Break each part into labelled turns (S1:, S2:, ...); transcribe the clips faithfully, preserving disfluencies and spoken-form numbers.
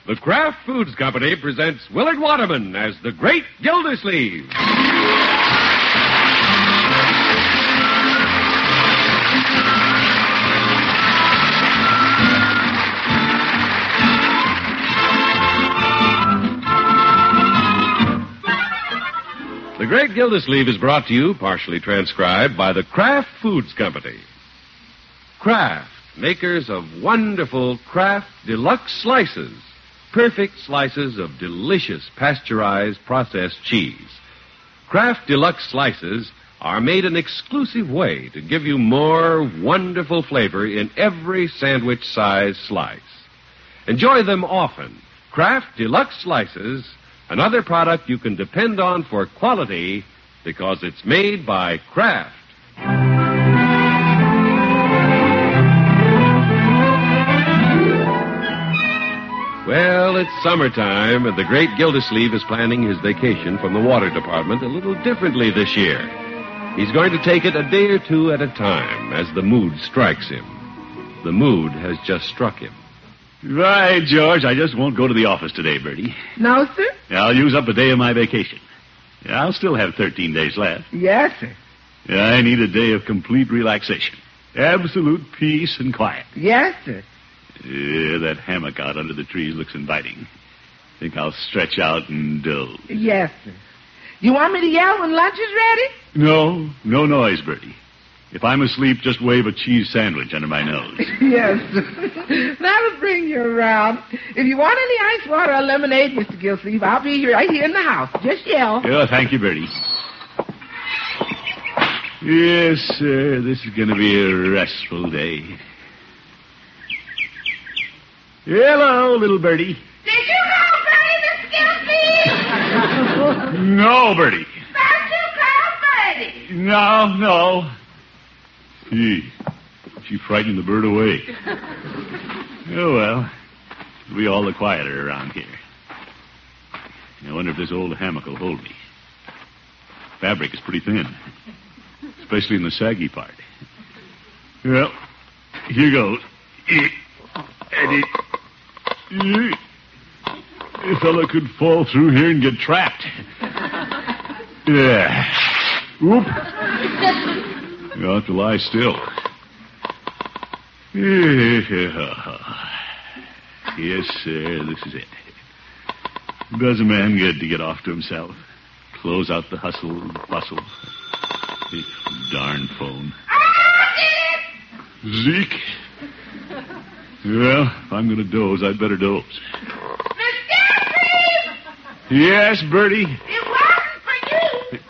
S1: The Kraft Foods Company presents Willard Waterman as the Great Gildersleeve. The Great Gildersleeve is brought to you, partially transcribed, by the Kraft Foods Company. Kraft, makers of wonderful Kraft Deluxe Slices. Perfect slices of delicious pasteurized processed cheese. Kraft Deluxe Slices are made an exclusive way to give you more wonderful flavor in every sandwich size slice. Enjoy them often. Kraft Deluxe Slices, another product you can depend on for quality because it's made by Kraft. Well, it's summertime, and the Great Gildersleeve is planning his vacation from the water department a little differently this year. He's going to take it a day or two at a time as the mood strikes him. The mood has just struck him.
S2: Right, George. I just won't go to the office today, Bertie.
S3: No, sir?
S2: I'll use up a day of my vacation. I'll still have thirteen days left.
S3: Yes, sir.
S2: I need a day of complete relaxation. Absolute peace and quiet.
S3: Yes, sir.
S2: Yeah, that hammock out under the trees looks inviting. Think I'll stretch out and doze.
S3: Yes, sir. You want me to yell when lunch is ready?
S2: No, no noise, Bertie. If I'm asleep, just wave a cheese sandwich under my nose.
S3: Yes, sir. That'll bring you around. If you want any ice water or lemonade, Mister Gildersleeve, I'll be here right here in the house. Just yell.
S2: Oh, thank you, Bertie. Yes, sir, this is going to be a restful day. Hello, little Bertie.
S4: Did you know Bertie, Mister Gildersleeve?
S2: No, Bertie.
S4: Don't you call Bertie?
S2: No, no. Gee, she frightened the bird away. Oh, well, it'll be all the quieter around here. I wonder if this old hammock will hold me. Fabric is pretty thin, especially in the saggy part. Well, here goes. And it... A fella could fall through here and get trapped. Yeah. Oop. You'll have to lie still. Yes, sir, this is it. Does a man good to get off to himself? Close out the hustle and bustle. The darn phone. Zeke? Well, if I'm going to doze, I'd better doze.
S4: Mister Gildersleeve!
S2: Yes, Bertie?
S4: It wasn't for you.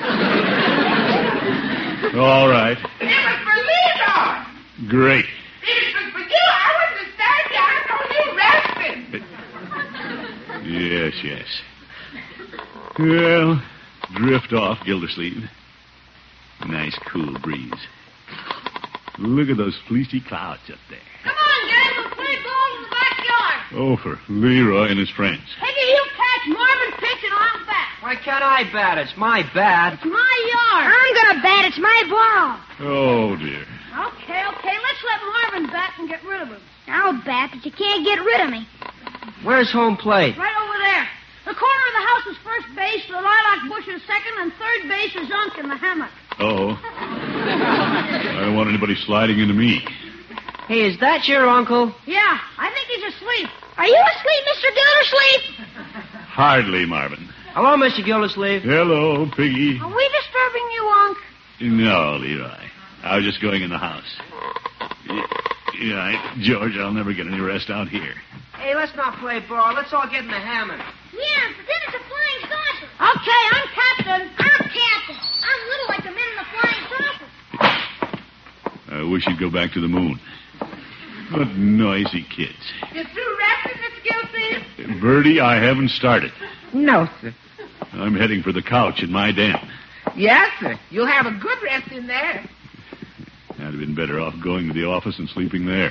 S2: All right.
S4: It was for Leroy.
S2: Great.
S4: It was for you. I wouldn't have stayed down. I told you resting.
S2: Yes, yes. Well, drift off, Gildersleeve. Nice cool breeze. Look at those fleecy clouds up there.
S4: Come on, guys. We'll play ball in the backyard.
S2: Oh, for Leroy and his friends.
S4: Peggy, you catch Marvin pitch and I'll bat.
S5: Why can't I bat? It's my bat.
S4: It's my yard. I'm going to bat. It's my ball.
S2: Oh, dear.
S4: Okay, okay. Let's let Marvin bat and get rid of him. I'll bat, but you can't get rid of me.
S5: Where's home plate?
S4: Right over there. The corner of the house is first base, the lilac bush is second, and third base is Unc in the hammock.
S2: Oh. I don't want anybody sliding into me.
S5: Hey, is that your uncle?
S4: Yeah, I think he's asleep. Are you asleep, Mister Gildersleeve?
S2: Hardly, Marvin.
S5: Hello, Mister Gildersleeve.
S2: Hello, Piggy.
S4: Are we disturbing you, Unc?
S2: No, Leroy. I was just going in the house. Yeah, George, I'll never get any rest out here.
S5: Hey, let's not play ball. Let's all get in the hammock.
S4: Yeah, but then it's a flying saucer. Okay, I'm captain. I'm captain. I'm little like the men in the flying saucer.
S2: I wish you'd go back to the moon. What noisy kids.
S4: You through resting, Mister Gildersleeve?
S2: Bertie, I haven't started.
S3: No, sir.
S2: I'm heading for the couch in my den.
S3: Yes, sir. You'll have a good rest in there.
S2: I'd have been better off going to the office and sleeping there.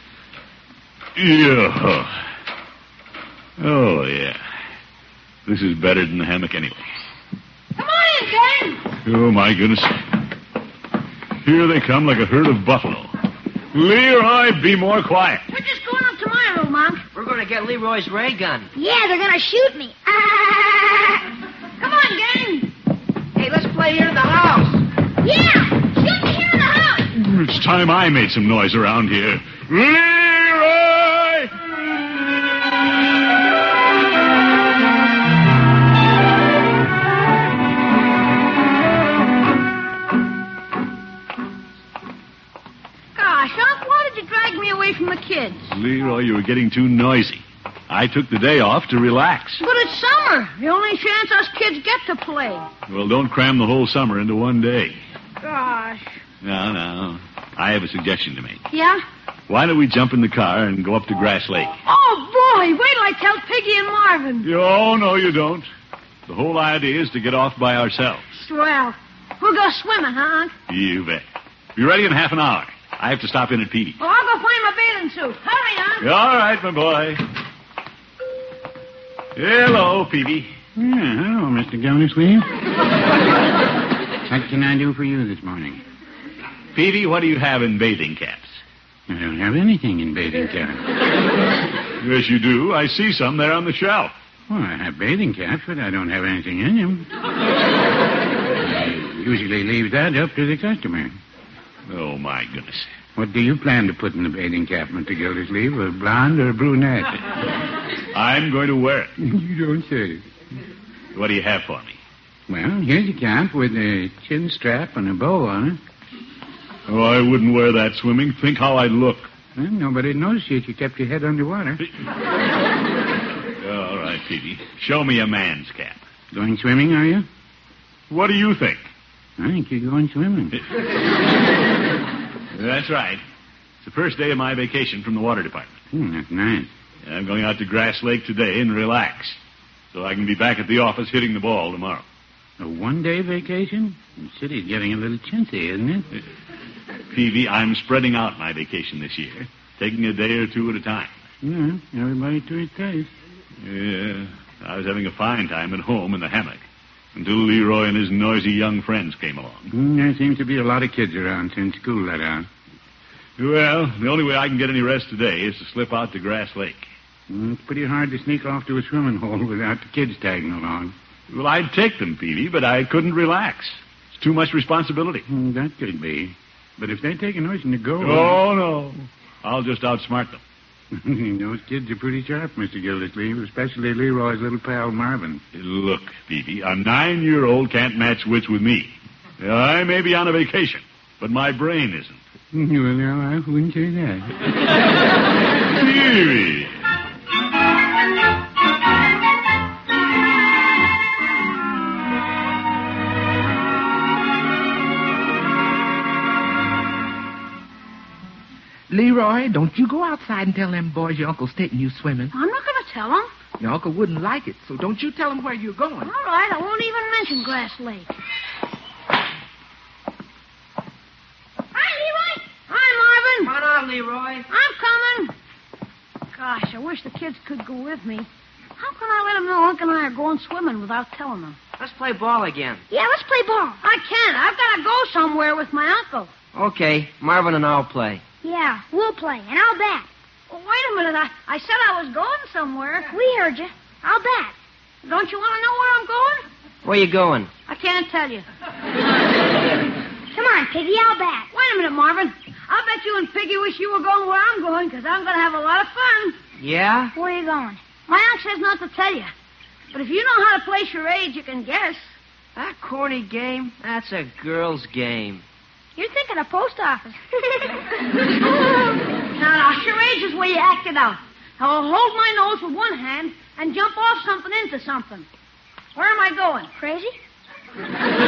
S2: Yeah. Oh, yeah. This is better than the hammock anyway.
S4: Come on in, Dan.
S2: Oh, my goodness. Here they come like a herd of buffalo. Leroy, be more quiet.
S4: We're just going up to my room. Unc?
S5: We're going to get Leroy's ray gun.
S4: Yeah, they're going to shoot me. Come on, gang.
S5: Hey, let's play here in the house.
S4: Yeah, shoot me here in the house.
S2: It's time I made some noise around here. Leroy!
S4: Gosh, Unc, why did you drag me away from the kids?
S2: Leroy, you were getting too noisy. I took the day off to relax.
S4: But it's summer. The only chance us kids get to play.
S2: Well, don't cram the whole summer into one day.
S4: Gosh.
S2: No, no. I have a suggestion to make.
S4: Yeah?
S2: Why don't we jump in the car and go up to Grass Lake?
S4: Oh, boy, wait till I tell Piggy and Marvin.
S2: Oh, no, you don't. The whole idea is to get off by ourselves.
S4: Swell. We'll go swimming, huh, Unc?
S2: You bet. Be ready in half an hour. I have to stop in at Petey's.
S4: Well, I'll go find my bathing suit. Hurry, Unc.
S2: All right, my boy. Hello, Peavy.
S6: Yeah, hello, Mister Gildersleeve. What can I do for you this morning?
S2: Peavy, what do you have in bathing caps?
S6: I don't have anything in bathing caps.
S2: Yes, you do. I see some there on the shelf.
S6: Well, I have bathing caps, but I don't have anything in them. I usually leave that up to the customer.
S2: Oh, my goodness.
S6: What do you plan to put in the bathing cap, Mister Gildersleeve? A blonde or a brunette?
S2: I'm going to wear it.
S6: You don't say.
S2: What do you have for me?
S6: Well, here's a cap with a chin strap and a bow on it.
S2: Oh, I wouldn't wear that swimming. Think how I'd look.
S6: Well, nobody'd notice you if you kept your head underwater.
S2: All right, Peavy. Show me a man's cap.
S6: Going swimming, are you?
S2: What do you think?
S6: I think you're going swimming.
S2: That's right. It's the first day of my vacation from the water department.
S6: Hmm, that's nice.
S2: I'm going out to Grass Lake today and relax, so I can be back at the office hitting the ball tomorrow.
S6: A one-day vacation? The city's getting a little chintzy, isn't it?
S2: Peavy, I'm spreading out my vacation this year, taking a day or two at a time.
S6: Yeah, everybody to his taste.
S2: Yeah, I was having a fine time at home in the hammock until Leroy and his noisy young friends came along.
S6: Mm, there seems to be a lot of kids around since school let out.
S2: Well, the only way I can get any rest today is to slip out to Grass Lake.
S6: Mm, it's pretty hard to sneak off to a swimming hole without the kids tagging along.
S2: Well, I'd take them, Peavy, but I couldn't relax. It's too much responsibility.
S6: Mm, that could be. But if they take a notion to go...
S2: Oh, no. I'll just outsmart them.
S6: Those kids are pretty sharp, Mister Gildersleeve, especially Leroy's little pal, Marvin.
S2: Look, Peavy, a nine-year-old can't match wits with me. I may be on a vacation, but my brain isn't.
S6: Well, now, I wouldn't say that.
S2: Peavy.
S3: Leroy, don't you go outside and tell them boys your uncle's taking you swimming.
S4: I'm not going to tell them.
S3: Your uncle wouldn't like it, so don't you tell him where you're going.
S4: All right, I won't even mention Grass Lake. Hi, Leroy. Hi, Marvin.
S5: Come on out, Leroy.
S4: I'm coming. Gosh, I wish the kids could go with me. How can I let them know Unc and I are going swimming without telling them?
S5: Let's play ball again.
S4: Yeah, let's play ball. I can't. I've got to go somewhere with my uncle.
S5: Okay, Marvin and I'll play.
S4: Yeah, we'll play, and I'll bat. Well, wait a minute. I, I said I was going somewhere. We heard you. I'll bat. Don't you want to know where I'm going?
S5: Where you going?
S4: I can't tell you. Come on, Piggy, I'll bat. Wait a minute, Marvin. I'll bet you and Piggy wish you were going where I'm going, because I'm going to have a lot of fun.
S5: Yeah?
S4: Where are you going? My aunt says not to tell you. But if you know how to play charades, you can guess.
S5: That corny game? That's a girl's game.
S4: You're thinking of post office. Now, now, charades is where you act it out. I'll hold my nose with one hand and jump off something into something. Where am I going? Crazy? Look,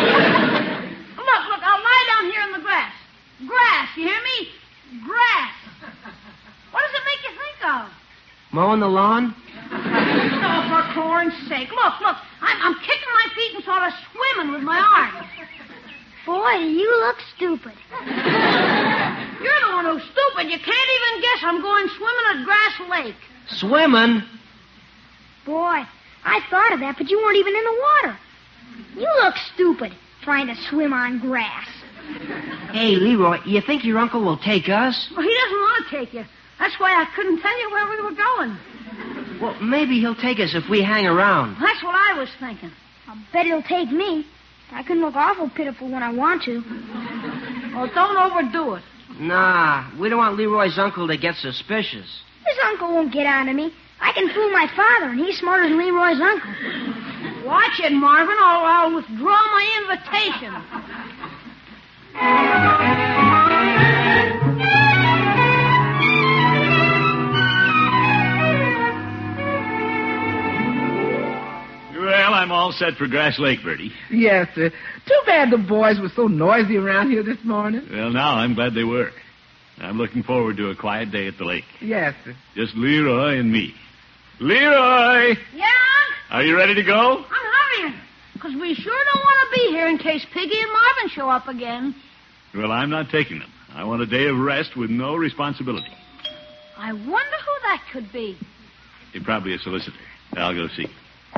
S4: look, I'll lie down here in the grass. Grass, you hear me? Grass. What does it make you think of?
S5: Mowing the lawn?
S4: Oh, for corn's sake. Look, look, I'm, I'm kicking my feet and sort of swimming with my arms. Boy, you look stupid. You're the one who's stupid. You can't even guess I'm going swimming at Grass Lake.
S5: Swimming?
S4: Boy, I thought of that, but you weren't even in the water. You look stupid, trying to swim on grass.
S5: Hey, Leroy, you think your uncle will take us?
S4: Well, he doesn't want to take you. That's why I couldn't tell you where we were going.
S5: Well, maybe he'll take us if we hang around.
S4: That's what I was thinking.
S7: I'll bet he'll take me. I can look awful pitiful when I want to.
S4: Well, don't overdo it.
S5: Nah, we don't want Leroy's uncle to get suspicious.
S7: His uncle won't get on to me. I can fool my father, and he's smarter than Leroy's uncle.
S4: Watch it, Marvin, or I'll withdraw my invitation.
S2: Well, I'm all set for Grass Lake, Bertie.
S3: Yes, sir. Too bad the boys were so noisy around here this morning.
S2: Well, now I'm glad they were. I'm looking forward to a quiet day at the lake.
S3: Yes, sir.
S2: Just Leroy and me. Leroy!
S4: Yeah?
S2: Are you ready to go?
S4: I'm hurrying. Because we sure don't want to be here in case Piggy and Marvin show up again.
S2: Well, I'm not taking them. I want a day of rest with no responsibility.
S4: I wonder who that could be.
S2: You're probably a solicitor. I'll go see.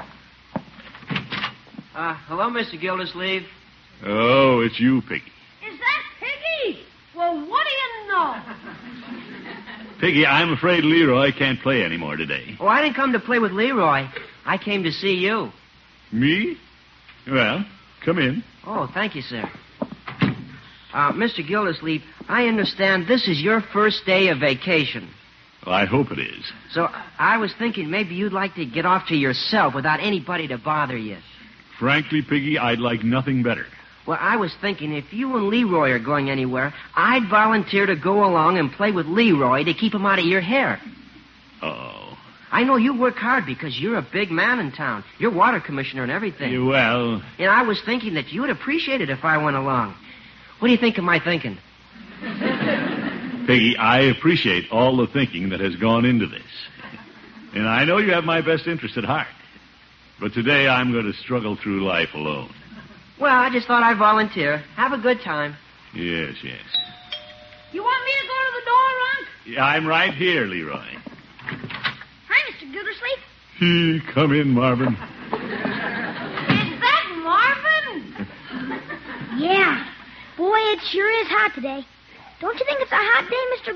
S5: Uh, hello, Mister Gildersleeve.
S2: Oh, it's you, Piggy.
S4: Is that Piggy? Well, what do you know?
S2: Piggy, I'm afraid Leroy can't play anymore today.
S5: Oh, I didn't come to play with Leroy. I came to see you.
S2: Me? Well, come in.
S5: Oh, thank you, sir. Uh, Mister Gildersleeve, I understand this is your first day of vacation.
S2: Well, I hope it is.
S5: So I was thinking maybe you'd like to get off to yourself without anybody to bother you.
S2: Frankly, Piggy, I'd like nothing better.
S5: Well, I was thinking if you and Leroy are going anywhere, I'd volunteer to go along and play with Leroy to keep him out of your hair.
S2: Oh.
S5: I know you work hard because you're a big man in town. You're water commissioner and everything.
S2: Yeah, well...
S5: And I was thinking that you'd appreciate it if I went along. What do you think of my thinking?
S2: Piggy, I appreciate all the thinking that has gone into this. And I know you have my best interest at heart. But today I'm going to struggle through life alone.
S5: Well, I just thought I'd volunteer. Have a good time.
S2: Yes, yes.
S4: You want me to go to the door, Ron?
S2: Yeah, I'm right here, Leroy.
S7: Hi, Mister Gildersleeve.
S2: He, come in, Marvin.
S4: Is that Marvin?
S7: Yeah. Boy, it sure is hot today. Don't you think it's a hot day, Mister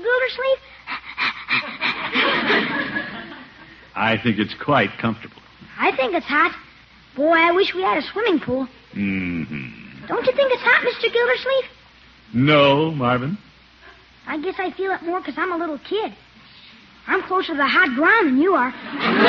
S7: Gildersleeve?
S2: I think it's quite comfortable.
S7: I think it's hot. Boy, I wish we had a swimming pool.
S2: Mm-hmm.
S7: Don't you think it's hot, Mister Gildersleeve?
S2: No, Marvin.
S7: I guess I feel it more because I'm a little kid. I'm closer to the hot ground than you are.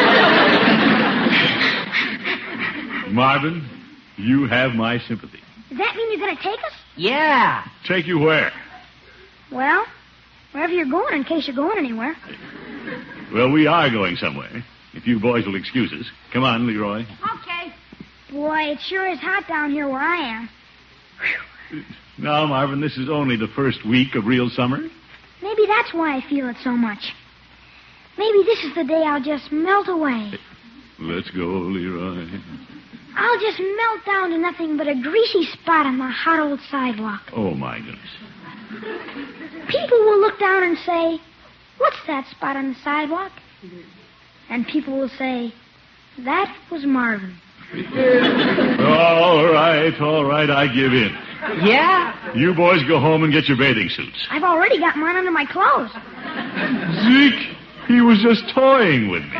S2: Marvin, you have my sympathy.
S7: Does that mean you're going to take us?
S5: Yeah.
S2: Take you where?
S7: Well, wherever you're going, in case you're going anywhere.
S2: Well, we are going somewhere. If you boys will excuse us. Come on, Leroy.
S4: Okay.
S7: Boy, it sure is hot down here where I am.
S2: Now, Marvin, this is only the first week of real summer.
S7: Maybe that's why I feel it so much. Maybe this is the day I'll just melt away.
S2: Let's go, Leroy.
S7: I'll just melt down to nothing but a greasy spot on the hot old sidewalk.
S2: Oh, my goodness.
S7: People will look down and say, "What's that spot on the sidewalk?" And people will say, "That was Marvin."
S2: All right, all right, I give in.
S5: Yeah?
S2: You boys go home and get your bathing suits.
S7: I've already got mine under my clothes.
S2: Zeke, he was just toying with me.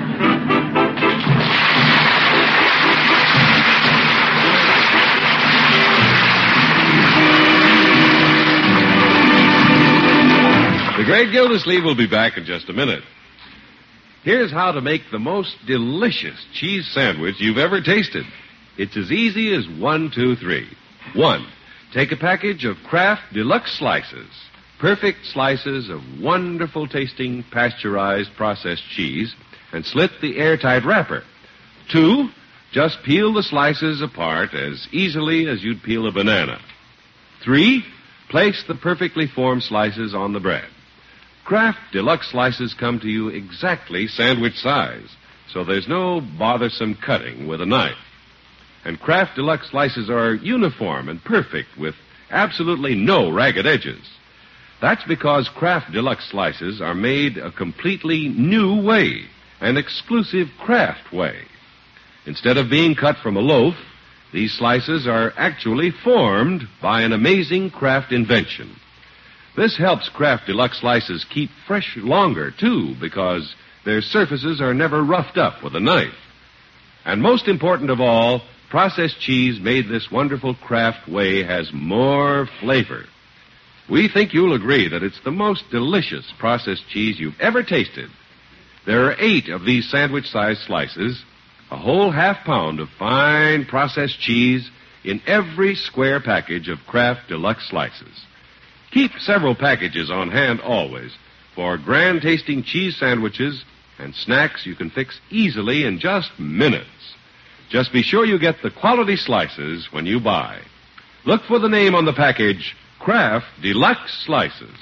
S1: The Great Gildersleeve will be back in just a minute. Here's how to make the most delicious cheese sandwich you've ever tasted. It's as easy as one, two, three. One, take a package of Kraft Deluxe Slices. Perfect slices of wonderful tasting pasteurized processed cheese and slit the airtight wrapper. Two, just peel the slices apart as easily as you'd peel a banana. Three, place the perfectly formed slices on the bread. Kraft Deluxe Slices come to you exactly sandwich size, so there's no bothersome cutting with a knife. And Kraft Deluxe Slices are uniform and perfect with absolutely no ragged edges. That's because Kraft Deluxe Slices are made a completely new way, an exclusive Kraft way. Instead of being cut from a loaf, these slices are actually formed by an amazing Kraft invention. This helps Kraft Deluxe slices keep fresh longer, too, because their surfaces are never roughed up with a knife. And most important of all, processed cheese made this wonderful Kraft way has more flavor. We think you'll agree that it's the most delicious processed cheese you've ever tasted. There are eight of these sandwich-sized slices, a whole half pound of fine processed cheese in every square package of Kraft Deluxe slices. Keep several packages on hand always for grand-tasting cheese sandwiches and snacks you can fix easily in just minutes. Just be sure you get the quality slices when you buy. Look for the name on the package, Kraft Deluxe Slices.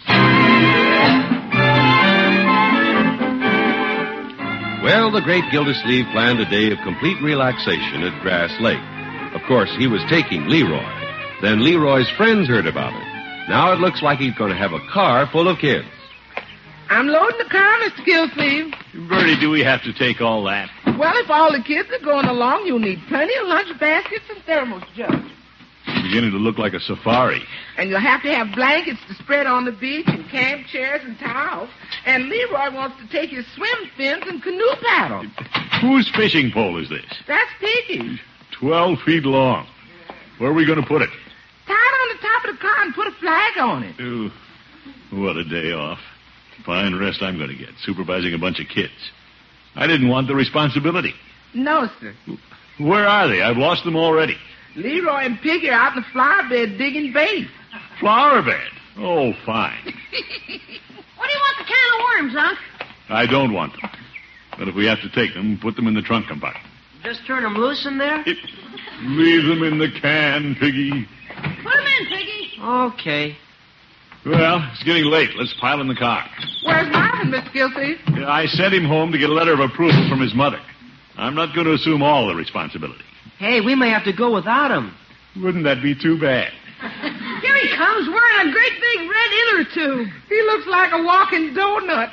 S1: Well, the great Gildersleeve planned a day of complete relaxation at Grass Lake. Of course, he was taking Leroy. Then Leroy's friends heard about it. Now it looks like he's going to have a car full of kids.
S3: I'm loading the car, Mister Gilsleeve.
S2: Bertie, do we have to take all that?
S3: Well, if all the kids are going along, you'll need plenty of lunch baskets and thermos jugs.
S2: It's beginning to look like a safari.
S3: And you'll have to have blankets to spread on the beach and camp chairs and towels. And Leroy wants to take his swim fins and canoe paddle.
S2: Whose fishing pole is this?
S3: That's Piggy.
S2: Twelve feet long. Where are we going to put it?
S3: Tie it on the top of the car and put a flag on it.
S2: Ooh, what a day off. Fine rest I'm going to get, supervising a bunch of kids. I didn't want the responsibility.
S3: No, sir.
S2: Where are they? I've lost them already.
S3: Leroy and Piggy are out in the flower bed digging bait.
S2: Flower bed? Oh, fine.
S4: What do you want the can of worms, Unc?
S2: I don't want them. But if we have to take them, put them in the trunk compartment.
S5: Just turn them loose in there?
S2: It, leave them in the can, Piggy.
S4: Put them in, Piggy.
S5: Okay.
S2: Well, it's getting late. Let's pile in the car.
S3: Where's Marvin, Mister Gilsleeve?
S2: I sent him home to get a letter of approval from his mother. I'm not going to assume all the responsibility.
S5: Hey, we may have to go without him.
S2: Wouldn't that be too bad?
S4: Here he comes wearing a great big red inner tube.
S3: He looks like a walking donut.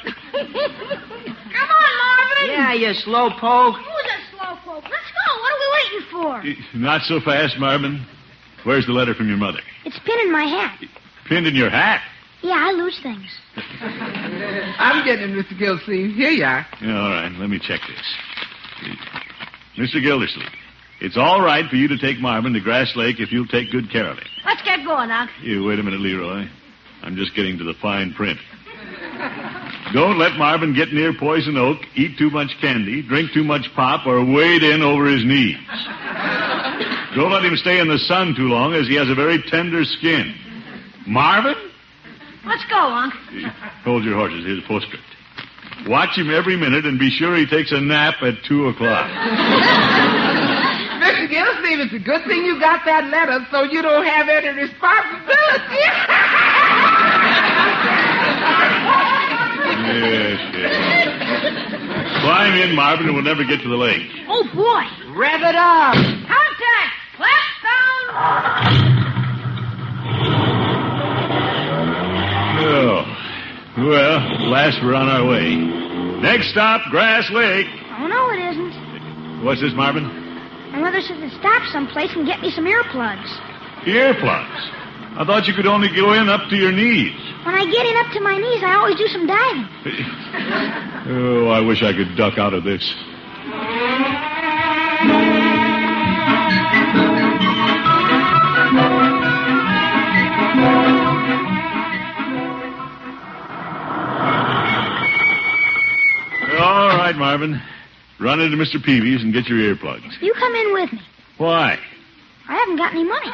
S4: Come on, Marvin.
S5: Yeah, you slow poke.
S4: Who's a slow poke? Let's go. What are we waiting for?
S2: Not so fast, Marvin. Where's the letter from your mother?
S7: It's pinned in my hat.
S2: Pinned in your hat?
S7: Yeah, I lose things.
S3: I'm getting it, Mister Gilsleeve. Here you are.
S2: Yeah, all right, let me check this. Mister Gildersleeve, it's all right for you to take Marvin to Grass Lake if you'll take good care of him.
S4: Let's get going, Unc.
S2: You wait a minute, Leroy. I'm just getting to the fine print. Don't let Marvin get near Poison Oak, eat too much candy, drink too much pop, or wade in over his knees. Don't let him stay in the sun too long, as he has a very tender skin. Marvin?
S4: Let's go, Unc.
S2: Hold your horses. Here's a postscript. Watch him every minute and be sure he takes a nap at two o'clock.
S3: Mister Gilsleeve, it's a good thing you got that letter so you don't have any responsibility.
S2: Yes, yes. Climb in, Marvin, and we'll never get to the lake.
S4: Oh, boy.
S5: Rev it up.
S4: Contact. Flaps down.
S2: Oh. Well, at last we're on our way. Next stop, Grass Lake.
S7: Oh, no, it isn't.
S2: What's this, Marvin?
S7: My mother said to stop someplace and get me some earplugs.
S2: Earplugs. I thought you could only go in up to your knees.
S7: When I get in up to my knees, I always do some diving.
S2: Oh, I wish I could duck out of this. All right, Marvin. Run into Mister Peavy's and get your earplugs.
S7: You come in with me.
S2: Why?
S7: I haven't got any money.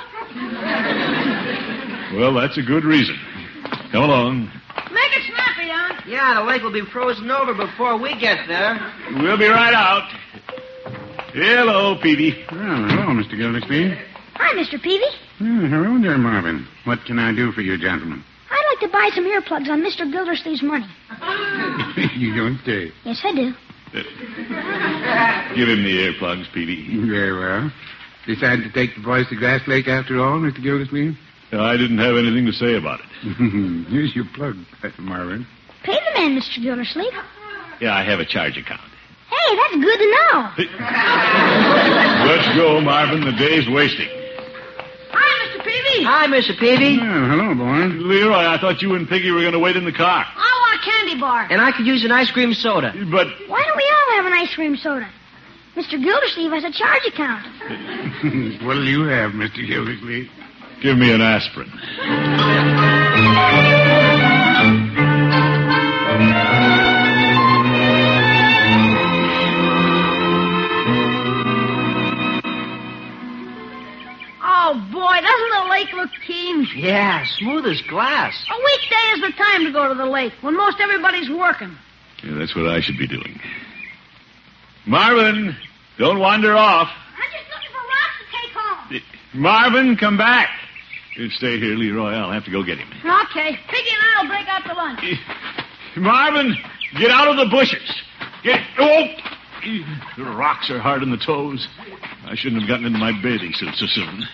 S2: Well, that's a good reason. Come along.
S4: Make it snappy, Unc.
S5: Yeah, the lake will be frozen over before we get there.
S2: We'll be right out. Hello, Peavy.
S6: Well, hello, Mister Gildersleeve.
S7: Hi, Mister Peavy.
S6: Oh, hello there, Marvin. What can I do for you, gentlemen?
S7: I'd like to buy some earplugs on Mister Gildersleeve's money.
S6: You don't say.
S7: Yes, I do.
S2: Give him the earplugs, Peavy.
S6: Very well. Decided to take the boys to Grass Lake after all, Mister Gildersleeve?
S2: I didn't have anything to say about it.
S6: Here's your plug, Marvin.
S7: Pay the man, Mister Gildersleeve.
S2: Yeah, I have a charge account.
S7: Hey, that's good to know.
S2: Let's go, Marvin. The day's wasting.
S4: Hi, Mister Peavy. Piggy.
S5: Hi, Mister Peavy.
S6: Oh, hello, boy.
S2: Leroy, I thought you and Piggy were going to wait in the car.
S4: I want a candy bar.
S5: And I could use an ice cream soda.
S2: But
S7: Why don't we all have an ice cream soda? Mister Gildersleeve has a charge account.
S6: What'll you have, Mister Gildersleeve?
S2: give me an aspirin.
S4: Oh, boy, doesn't the lake look keen?
S5: Yeah, smooth as glass.
S4: A weekday is the time to go to the lake, when most everybody's working.
S2: Yeah, that's what I should be doing. Marvin, don't wander off.
S4: I'm just looking for rocks to take home.
S2: Marvin, come back. You stay here, Leroy. I'll have to go get him.
S4: Okay, Piggy and I'll break out the lunch.
S2: Marvin, get out of the bushes. Get... Oh! The rocks are hard on the toes. I shouldn't have gotten into my bathing suit so soon.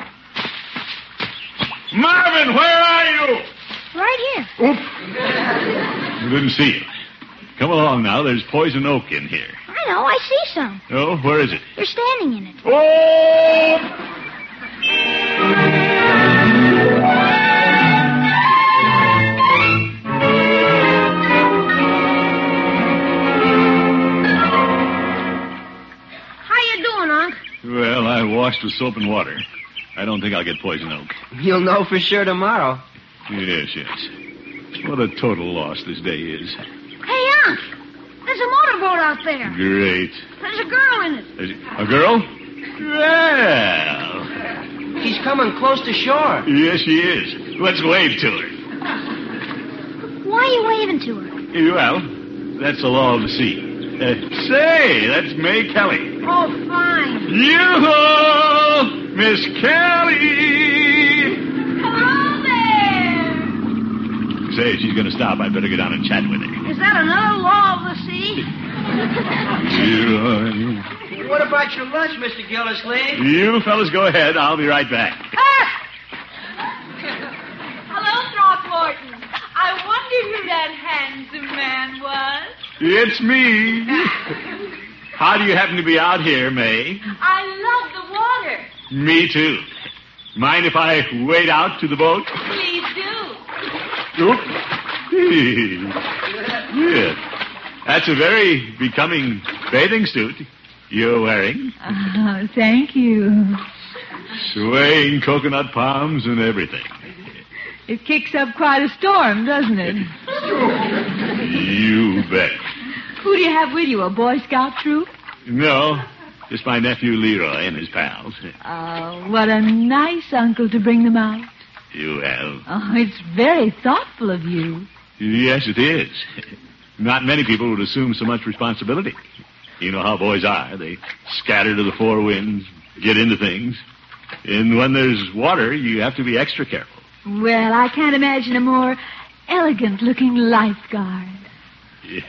S2: Marvin, where are you?
S7: Right here.
S2: Oop. I didn't see you. Come along now. There's poison oak in here.
S7: I know, I see some.
S2: Oh, where is it?
S7: You're standing in it.
S2: Oh! Well, I washed with soap and water. I don't think I'll get poison oak.
S5: You'll know for sure tomorrow.
S2: Yes, yes. What a total loss this day is.
S4: Hey, Unc, there's a motorboat out there.
S2: Great.
S4: There's a girl in it.
S2: Is it a girl? Well.
S5: She's coming close to shore.
S2: Yes, she is. Let's wave to her.
S7: Why are you waving to her?
S2: Well, that's the law of the sea. Uh, say, that's May Kelly.
S4: Oh, fine.
S2: Yoo-hoo! Miss Kelly!
S4: Hello there.
S2: Say, if she's going to stop, I'd better go down and chat with her.
S4: Is that another law of the sea?
S2: You,
S5: What about your lunch, Mister Gildersleeve?
S2: you fellas go ahead. I'll be right back.
S8: Hello, Throckmorton. I wonder who that handsome man was.
S2: It's me. How do you happen to be out here, May?
S8: I love the water.
S2: Me too. Mind if I wade out to the boat?
S8: Please do.
S2: Oop. Yeah. That's a very becoming bathing suit you're wearing.
S8: Oh, thank you.
S2: Swaying coconut palms and everything.
S8: It kicks up quite a storm, doesn't it?
S2: You bet.
S8: Who do you have with you, a Boy Scout troop?
S2: No, just my nephew Leroy and his pals.
S8: Oh, what a nice uncle to bring them out.
S2: You have.
S8: Oh, it's very thoughtful of you.
S2: Yes, it is. Not many people would assume so much responsibility. You know how boys are. They scatter to the four winds, get into things. And when there's water, you have to be extra careful.
S8: Well, I can't imagine a more elegant-looking lifeguard.
S2: Yeah.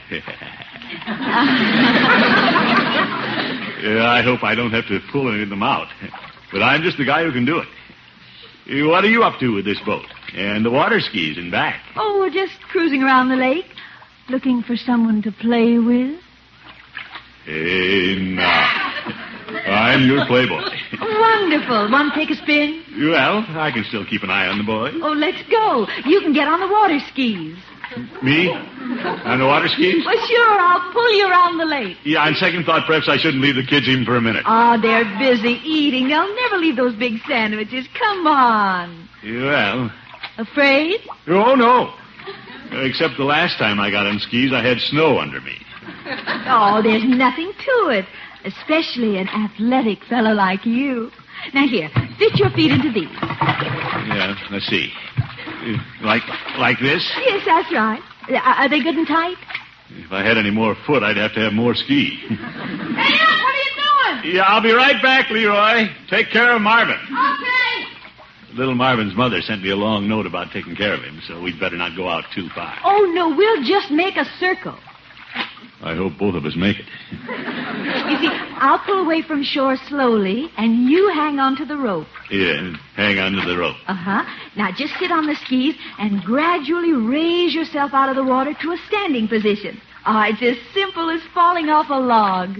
S2: Yeah, I hope I don't have to pull any of them out. But I'm just the guy who can do it. What are you up to with this boat? And the water skis and back?
S8: Oh, we're just cruising around the lake, looking for someone to play with.
S2: Hey, now. I'm your playboy.
S8: Wonderful. Want to take a spin?
S2: Well, I can still keep an eye on the boy.
S8: Oh, let's go. You can get on the water skis.
S2: Me? On the water skis?
S8: Well, sure. I'll pull you around the lake.
S2: Yeah, on second thought, perhaps I shouldn't leave the kids even for a minute.
S8: Oh, they're busy eating. They'll never leave those big sandwiches. Come on.
S2: Well.
S8: Afraid?
S2: Oh, no. Except the last time I got on skis, I had snow under me.
S8: Oh, there's nothing to it. Especially an athletic fellow like you. Now, here, fit your feet into these.
S2: Yeah, let's see. Uh, Like like this?
S8: Yes, that's right. Uh, Are they good and tight?
S2: If I had any more foot, I'd have to have more ski.
S4: Hey, Unc, what are you doing?
S2: Yeah, I'll be right back, Leroy. Take care of Marvin.
S4: Okay.
S2: Little Marvin's mother sent me a long note about taking care of him, so we'd better not go out too far.
S8: Oh, no, we'll just make a circle.
S2: I hope both of us make it.
S8: You see, I'll pull away from shore slowly, and you hang on to the rope.
S2: Yeah, hang on to the rope.
S8: Uh-huh. Now, just sit on the skis and gradually raise yourself out of the water to a standing position. Oh, it's as simple as falling off a log.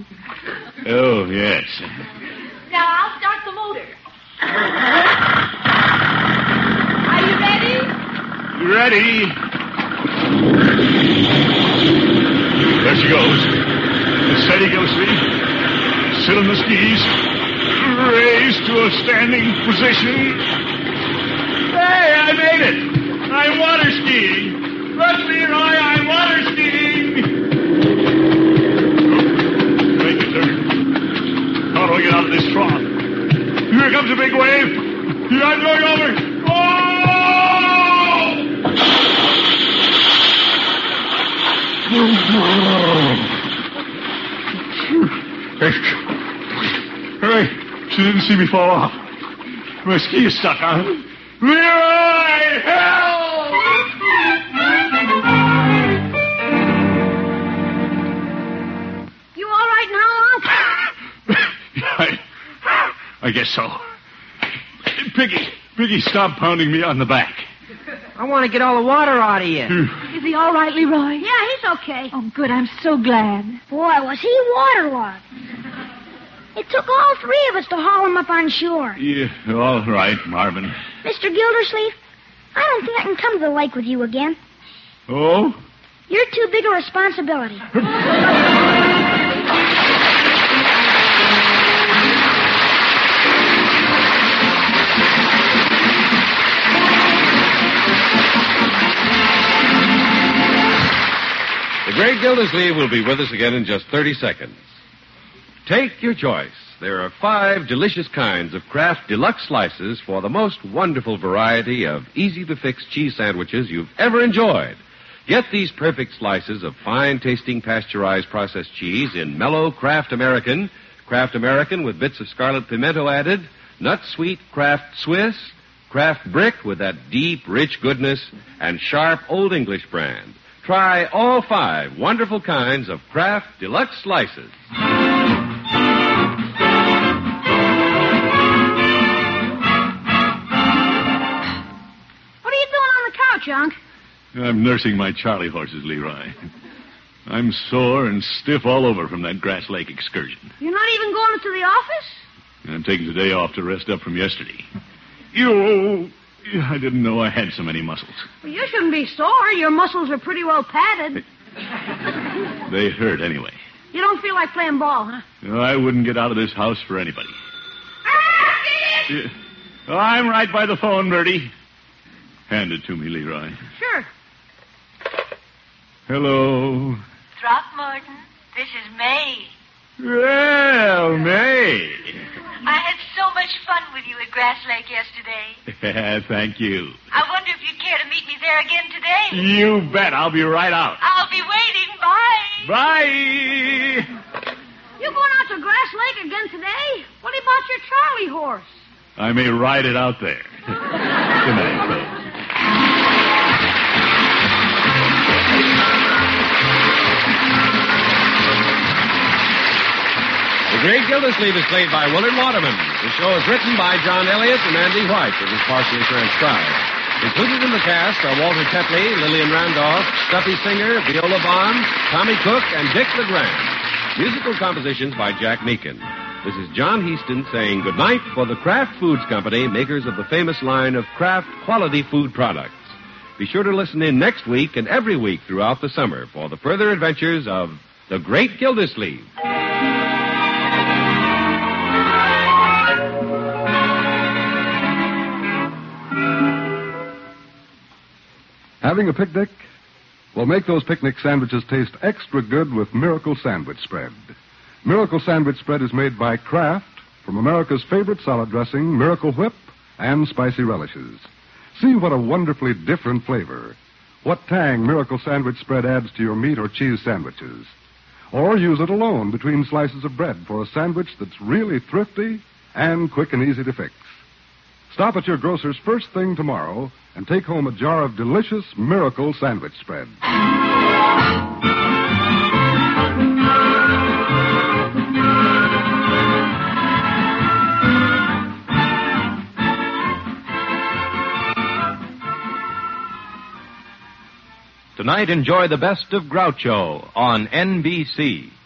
S2: Oh, yes.
S8: Now, I'll start the motor.
S2: Ready. There she goes. Steady, Gildersleeve. Sit on the skis. Raise to a standing position. Hey, I made it. I'm water skiing. Look, Leroy, I'm water skiing. Make a turn. How do I get out of this trough? Here comes a big wave. I'm going over. Oh! Hey, she didn't see me fall off. My ski is stuck on. Leroy, help!
S4: You all right now, Unc?
S2: I, I guess so. Piggy, Piggy, stop pounding me on the back.
S5: I want to get all the water out of you.
S8: Is he all right, Leroy?
S4: Yeah, he's okay.
S8: Oh, good. I'm so glad.
S7: Boy, was he waterlogged. It took all three of us to haul him up on shore.
S2: Yeah, all right, Marvin.
S7: Mister Gildersleeve, I don't think I can come to the lake with you again.
S2: Oh?
S7: You're too big a responsibility.
S1: The great Gildersleeve will be with us again in just thirty seconds. Take your choice. There are five delicious kinds of Kraft Deluxe slices for the most wonderful variety of easy-to-fix cheese sandwiches you've ever enjoyed. Get these perfect slices of fine-tasting pasteurized processed cheese in mellow Kraft American, Kraft American with bits of scarlet pimento added, nut-sweet Kraft Swiss, Kraft Brick with that deep, rich goodness, and sharp Old English brand. Try all five wonderful kinds of Kraft Deluxe slices.
S4: What are you doing on the couch, Unc?
S2: I'm nursing my Charlie horses, Leroy. I'm sore and stiff all over from that Grass Lake excursion.
S4: You're not even going to the office?
S2: I'm taking today off to rest up from yesterday. You, I didn't know I had so many muscles.
S4: Well, you shouldn't be sore. Your muscles are pretty well padded.
S2: They hurt anyway.
S4: You don't feel like playing ball, huh?
S2: I wouldn't get out of this house for anybody. Yeah. Oh, I'm right by the phone, Bertie. Hand it to me, Leroy.
S4: Sure.
S2: Hello.
S9: Throckmorton, this is May.
S2: Well, May.
S9: I had so much fun with you at Grass Lake yesterday.
S2: Thank you.
S9: I wonder if you'd care to meet me there again today.
S2: You bet. I'll be right out.
S9: I'll be waiting. Bye.
S2: Bye.
S4: You going out to Grass Lake again today? What about your Charlie horse?
S2: I may ride it out there. Good night, folks.
S1: The Great Gildersleeve is played by Willard Waterman. The show is written by John Elliott and Andy White. It was partially transcribed. Included in the cast are Walter Tetley, Lillian Randolph, Stuffy Singer, Viola Vaughn, Tommy Cook, and Dick LeGrand. Musical compositions by Jack Meakin. This is John Heaston saying goodnight for the Kraft Foods Company, makers of the famous line of Kraft quality food products. Be sure to listen in next week and every week throughout the summer for the further adventures of the Great Gildersleeve.
S10: Having a picnic? Well, make those picnic sandwiches taste extra good with Miracle Sandwich Spread. Miracle Sandwich Spread is made by Kraft from America's favorite salad dressing, Miracle Whip, and spicy relishes. See what a wonderfully different flavor. What tang Miracle Sandwich Spread adds to your meat or cheese sandwiches. Or use it alone between slices of bread for a sandwich that's really thrifty and quick and easy to fix. Stop at your grocer's first thing tomorrow and take home a jar of delicious Miracle Sandwich Spread.
S11: Tonight, enjoy the best of Groucho on N B C.